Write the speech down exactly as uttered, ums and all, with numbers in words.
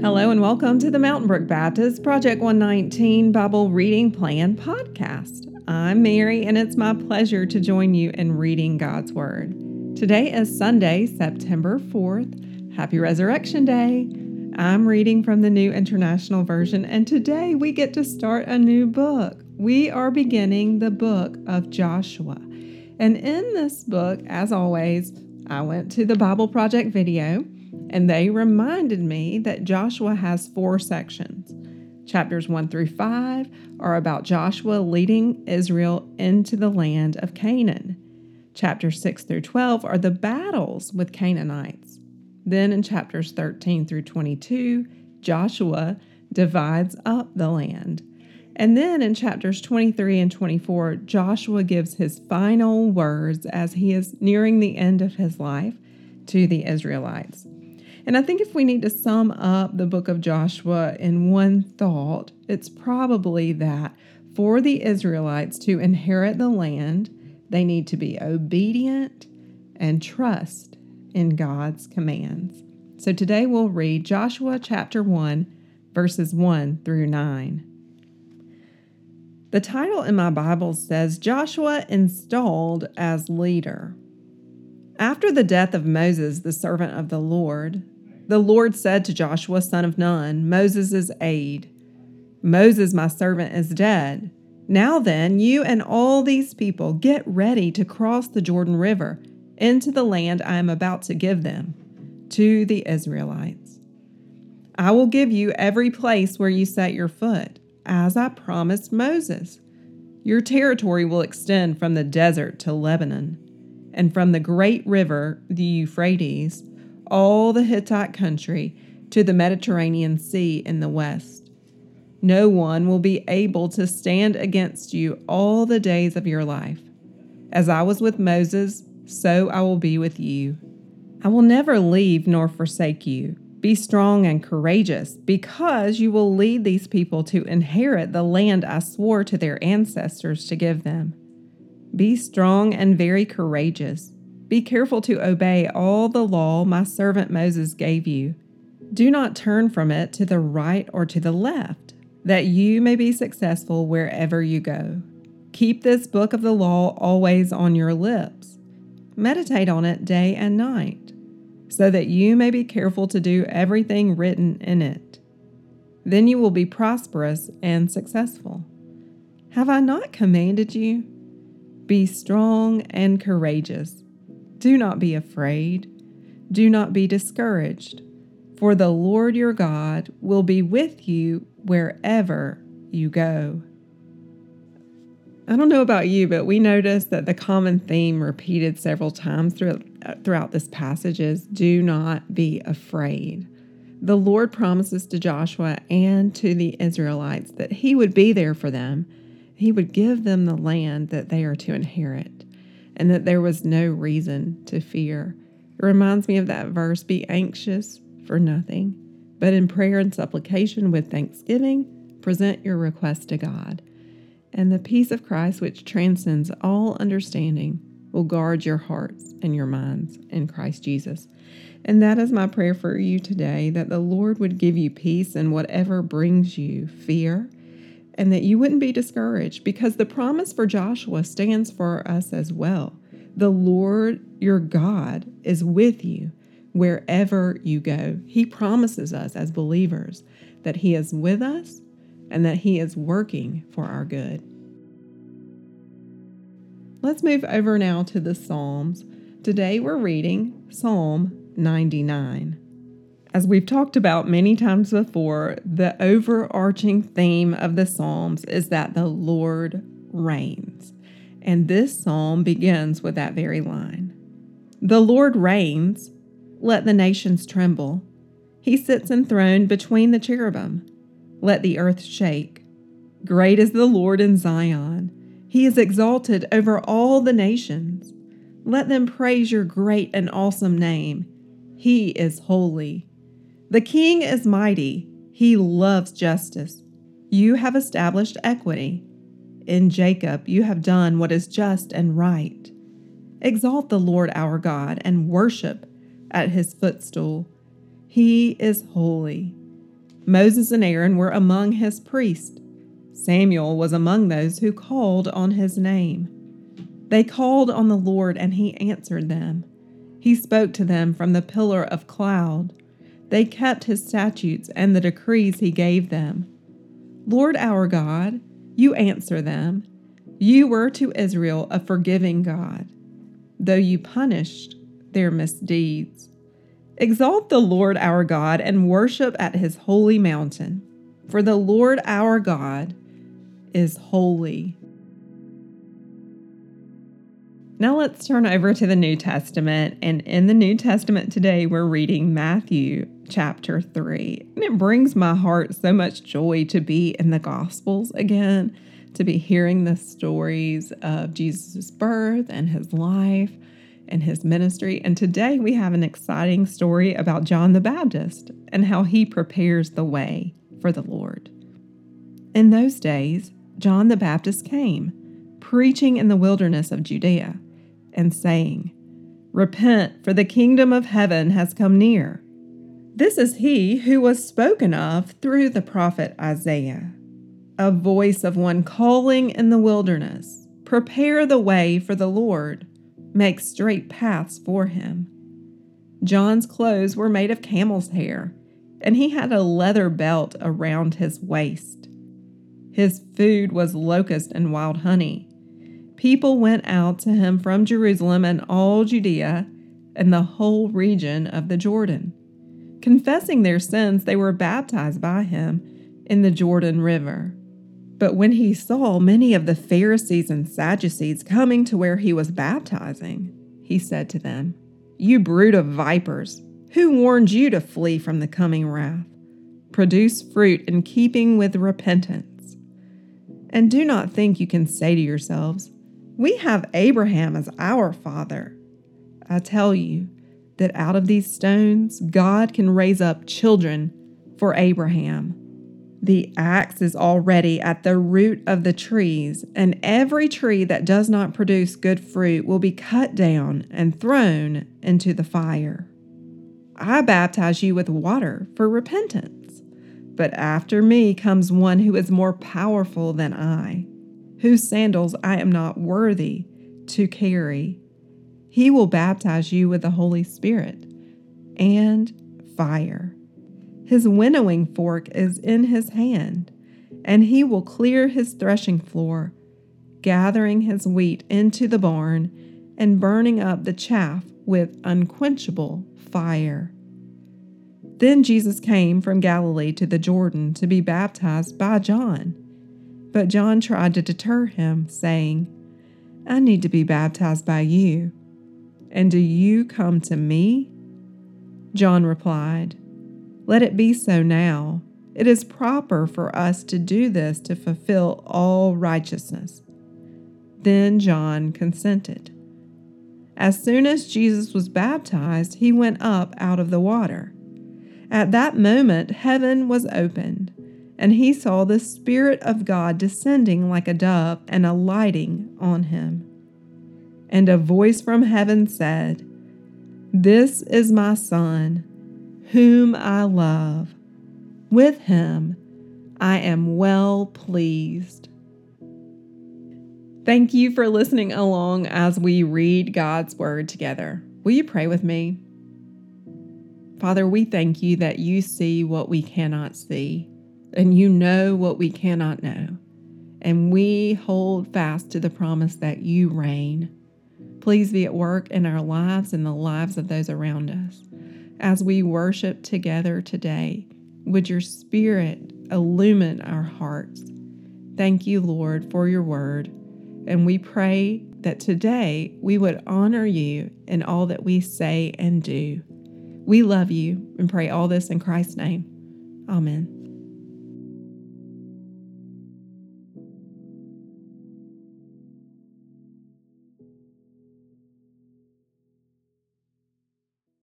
Hello and welcome to the Mountain Brook Baptist Project one nineteen Bible Reading Plan podcast. I'm Mary and it's my pleasure to join you in reading God's Word. Today is Sunday, September fourth. Happy Resurrection Day. I'm reading from the New International Version and today we get to start a new book. We are beginning the book of Joshua. And in this book, as always, I went to the Bible Project video and they reminded me that Joshua has four sections. Chapters one through five are about Joshua leading Israel into the land of Canaan. Chapters six through twelve are the battles with Canaanites. Then in chapters thirteen through twenty-two, Joshua divides up the land. And then in chapters twenty-three and twenty-four, Joshua gives his final words as he is nearing the end of his life to the Israelites. And I think if we need to sum up the book of Joshua in one thought, it's probably that for the Israelites to inherit the land, they need to be obedient and trust in God's commands. So today we'll read Joshua chapter one, verses one through nine. The title in my Bible says, Joshua installed as leader. After the death of Moses, the servant of the Lord, the Lord said to Joshua, son of Nun, Moses' aide, Moses, my servant, is dead. Now then, you and all these people get ready to cross the Jordan River into the land I am about to give them, to the Israelites. I will give you every place where you set your foot, as I promised Moses. Your territory will extend from the desert to Lebanon, and from the great river, the Euphrates, all the Hittite country, to the Mediterranean Sea in the west. No one will be able to stand against you all the days of your life. As I was with Moses, so I will be with you. I will never leave nor forsake you. Be strong and courageous, because you will lead these people to inherit the land I swore to their ancestors to give them. Be strong and very courageous. Be careful to obey all the law my servant Moses gave you. Do not turn from it to the right or to the left, that you may be successful wherever you go. Keep this book of the law always on your lips. Meditate on it day and night, so that you may be careful to do everything written in it. Then you will be prosperous and successful. Have I not commanded you? Be strong and courageous. Do not be afraid. Do not be discouraged, for the Lord your God will be with you wherever you go. I don't know about you, but we noticed that the common theme repeated several times throughout, throughout this passage is do not be afraid. The Lord promises to Joshua and to the Israelites that he would be there for them. He would give them the land that they are to inherit, and that there was no reason to fear. It reminds me of that verse, be anxious for nothing, but in prayer and supplication with thanksgiving, present your requests to God. And the peace of Christ, which transcends all understanding, will guard your hearts and your minds in Christ Jesus. And that is my prayer for you today, that the Lord would give you peace in whatever brings you fear, and that you wouldn't be discouraged, because the promise for Joshua stands for us as well. The Lord your God is with you wherever you go. He promises us as believers that he is with us and that he is working for our good. Let's move over now to the Psalms. Today we're reading Psalm ninety-nine. As we've talked about many times before, the overarching theme of the Psalms is that the Lord reigns. And this psalm begins with that very line. The Lord reigns, let the nations tremble. He sits enthroned between the cherubim. Let the earth shake. Great is the Lord in Zion. He is exalted over all the nations. Let them praise your great and awesome name. He is holy. The King is mighty. He loves justice. You have established equity. In Jacob you have done what is just and right. Exalt the Lord our God and worship at his footstool. He is holy. Moses and Aaron were among his priests. Samuel was among those who called on his name. They called on the Lord, and he answered them. He spoke to them from the pillar of cloud. They kept his statutes and the decrees he gave them. Lord our God, you answer them. You were to Israel a forgiving God, though you punished their misdeeds. Exalt the Lord our God and worship at his holy mountain, for the Lord our God is holy. Now let's turn over to the New Testament, and in the New Testament today we're reading Matthew chapter three. And it brings my heart so much joy to be in the Gospels again, to be hearing the stories of Jesus' birth and his life and his ministry. And today we have an exciting story about John the Baptist and how he prepares the way for the Lord. In those days, John the Baptist came, preaching in the wilderness of Judea, and saying, "Repent, for the kingdom of heaven has come near." This is he who was spoken of through the prophet Isaiah, a voice of one calling in the wilderness, "Prepare the way for the Lord, make straight paths for him." John's clothes were made of camel's hair, and he had a leather belt around his waist. His food was locust and wild honey. People went out to him from Jerusalem and all Judea and the whole region of the Jordan. Confessing their sins, they were baptized by him in the Jordan River. But when he saw many of the Pharisees and Sadducees coming to where he was baptizing, he said to them, "You brood of vipers, who warned you to flee from the coming wrath? Produce fruit in keeping with repentance. And do not think you can say to yourselves, 'We have Abraham as our father.' I tell you that out of these stones God can raise up children for Abraham. The axe is already at the root of the trees, and every tree that does not produce good fruit will be cut down and thrown into the fire. I baptize you with water for repentance, but after me comes one who is more powerful than I, whose sandals I am not worthy to carry. He will baptize you with the Holy Spirit and fire. His winnowing fork is in his hand, and he will clear his threshing floor, gathering his wheat into the barn and burning up the chaff with unquenchable fire." Then Jesus came from Galilee to the Jordan to be baptized by John. But John tried to deter him, saying, "I need to be baptized by you, and do you come to me?" John replied, "Let it be so now. It is proper for us to do this to fulfill all righteousness." Then John consented. As soon as Jesus was baptized, he went up out of the water. At that moment, heaven was opened, and he saw the Spirit of God descending like a dove and alighting on him. And a voice from heaven said, "This is my Son, whom I love. With him I am well pleased." Thank you for listening along as we read God's Word together. Will you pray with me? Father, we thank you that you see what we cannot see, and you know what we cannot know. And we hold fast to the promise that you reign. Please be at work in our lives and the lives of those around us. As we worship together today, would your Spirit illumine our hearts? Thank you, Lord, for your word. And we pray that today we would honor you in all that we say and do. We love you and pray all this in Christ's name. Amen.